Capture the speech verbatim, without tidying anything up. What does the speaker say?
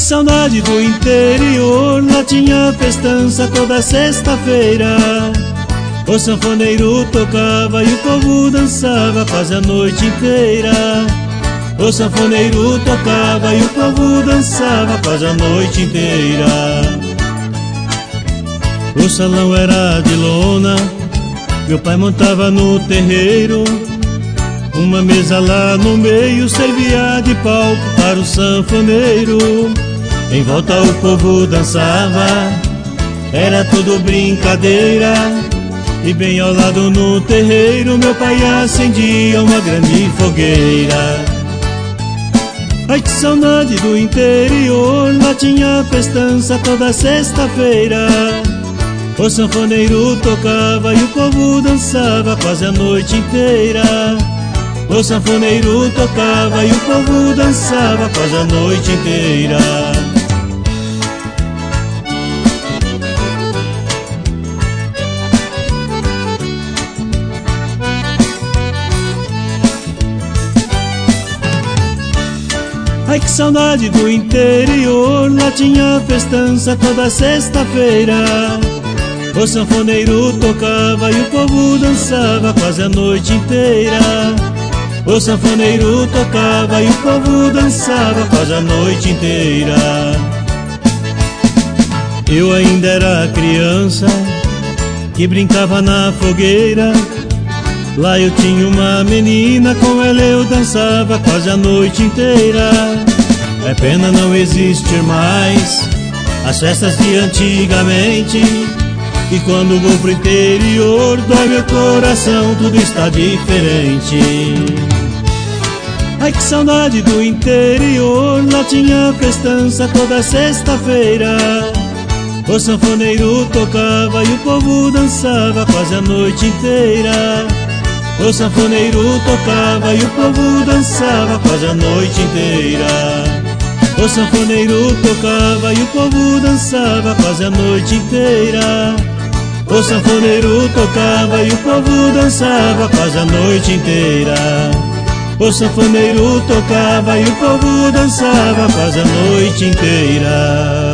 saudade do interior, lá tinha festança toda sexta-feira. O sanfoneiro tocava e o povo dançava quase a noite inteira. O sanfoneiro tocava e o povo dançava quase a noite inteira. O salão era de lona, meu pai montava no terreiro. Uma mesa lá no meio servia de palco para o sanfoneiro. Em volta o povo dançava, era tudo brincadeira. E bem ao lado no terreiro meu pai acendia uma grande fogueira. Ai que saudade do interior, lá tinha festança toda sexta-feira. O sanfoneiro tocava e o povo dançava quase a noite inteira. O sanfoneiro tocava e o povo dançava quase a noite inteira. Ai que saudade do interior, lá tinha festança toda sexta-feira. O sanfoneiro tocava e o povo dançava quase a noite inteira. O sanfoneiro tocava e o povo dançava quase a noite inteira. Eu ainda era criança que brincava na fogueira. Lá eu tinha uma menina, com ela eu dançava quase a noite inteira. É pena não existir mais as festas de antigamente. E quando vou pro interior, dói meu coração, tudo está diferente. Ai que saudade do interior, lá tinha festança toda sexta-feira. O sanfoneiro tocava e o povo dançava quase a noite inteira. O sanfoneiro tocava e o povo dançava quase a noite inteira. O sanfoneiro tocava e o povo dançava quase a noite inteira. O sanfoneiro tocava e o povo dançava quase a noite inteira. O sanfoneiro tocava e o povo dançava quase a noite inteira.